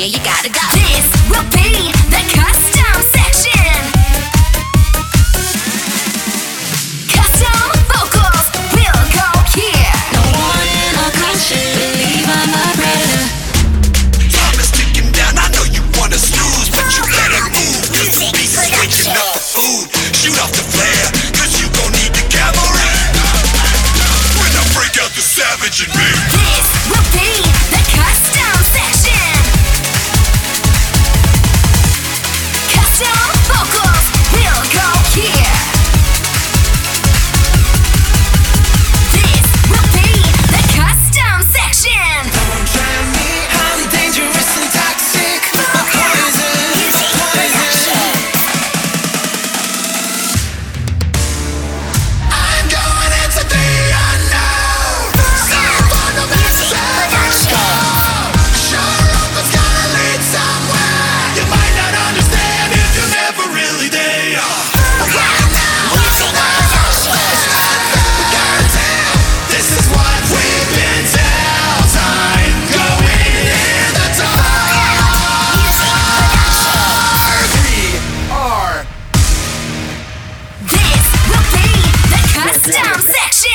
you gotta go. This will be the custom section. Custom vocals will go here. No one in our country believe I'm a predator. Time is ticking down, I know you wanna snooze, but you better move, cause the beast is waking up the food. Shoot off the flare, cause you gon' need the cavalry when I break out the savage in me. This will be the custom section. Custom vocals will go here. This will be the custom section. Don't try me, I'm dangerous and toxic. My poison, I'm going into the unknown. Step on the best ever go. Sure hope it's gonna lead somewhere. You might not understand if you're never really there. Right now, this is what we've been told. Time going in the dark. We are. This will be the custom section.